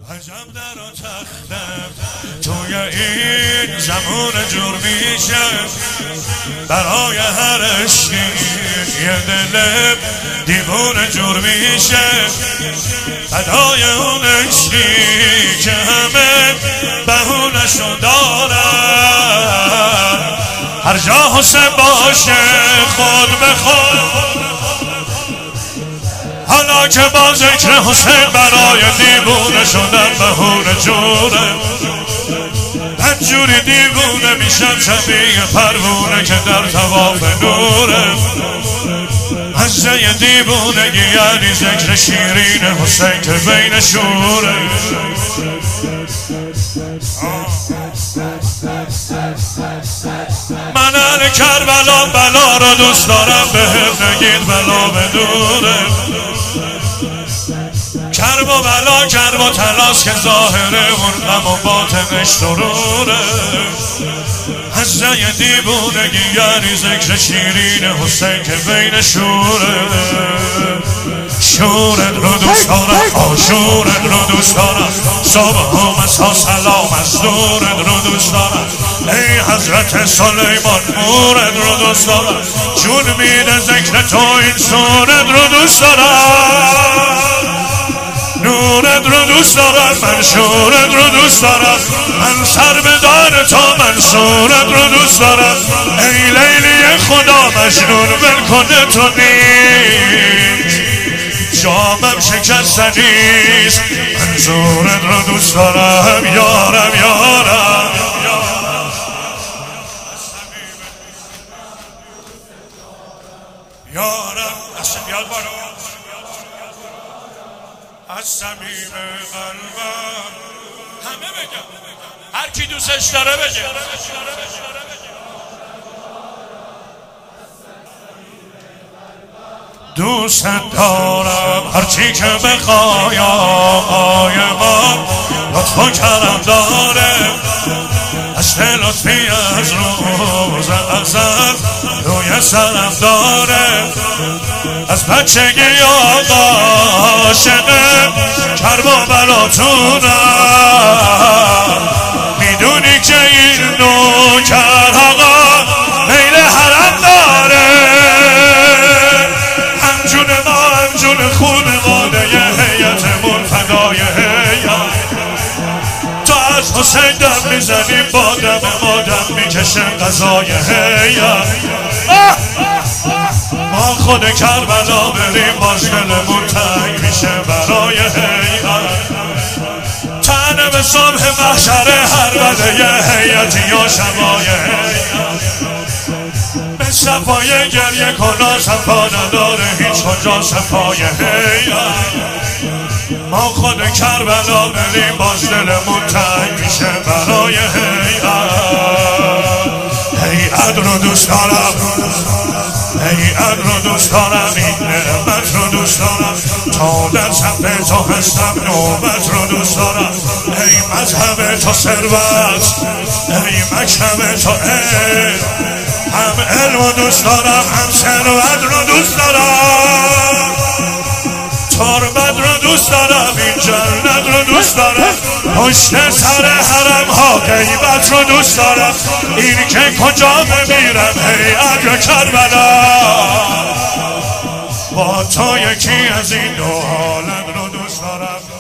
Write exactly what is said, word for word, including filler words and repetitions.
عجب در و تختم توی این زمان جور میشه برای هر عشقی یه دل دیوونه جور میشه فدای اون عشقی که همه بهونشو دارن هر جا حسین باشه خود به خود حالا که با ذکر حسین برای دیوونه شدن بهونه جوره بدجوری دیوونه میشم شبیه پروونه که در طواف نوره مزه دیوونگی یعنی ذکر شیرین حسین که بین شوره من اهل کربلا بلا رو دوست دارم به هم نگید بلا بدوره کرب و بلا کرب و تلاس که ظاهره اون غم و باطنش سروره هزه دیوونگی یعنی ذکر شیرین حسین که بین شوره شورت رو دوست دارم آشورت رو دوست دارم صبح و مسا سلام از دورت رو دوست دارم ای حضرت سلیمان مورت رو دوست دارم جون میده ذکر تو این سورت رو دوست دارم نورت رو دوست دارم من شورت رو دوست دارم من سر به دار تو من صورت رو دوست دارم ای لیلی خدا مجنون ول کنه تو نیست جامم شکستنیست من صورت رو دوست دارم یارم یارم یارم اصلا بیاد بارو از صمیم قلبم همه بگم هر کی دوستش داره بگه دوست دارم هرچی که بخوای آقای ما لطف و کرم داره اشت لطفی از روز ازل روی سرم داره از بچگی آقا عاشقه کرب و بلاتونم میدونی که این نوکر آقا میل حرم داره همجون ما همجون خون ماده ی هیئتمون فدای هیئت تو از حسین دم میزنی با دم ما دم میکشه قضای هیئت ما خود کربلا بریم باز دلمون تنگ میشه برای هیئت تنه به صبح محشر هر بده ی هیئتی یا شبای هیئت به صفای گریه کنا صفا نداره هیچ کجا صفای هیئت ما خود کربلا بریم باز دلمون تنگ میشه برای هیئت هیئت رو دوست دارم هیئت رو دوست دارم این نعمت رو دوست دارم تا در صف تو هستم نوبت رو دوست دارم ای مذهب تو ثروت ای مکتب تو علم هم علم رو دوست دارم هم ثروت رو دوست دارم تربت رو دوست دارم این جنت رو دوست دارم پشت سر حرم ها غیبت رو دوست دارم این که کجا بمیرم هیئت یا کربلا با تو یکی از این دو حالت رو دوست دارم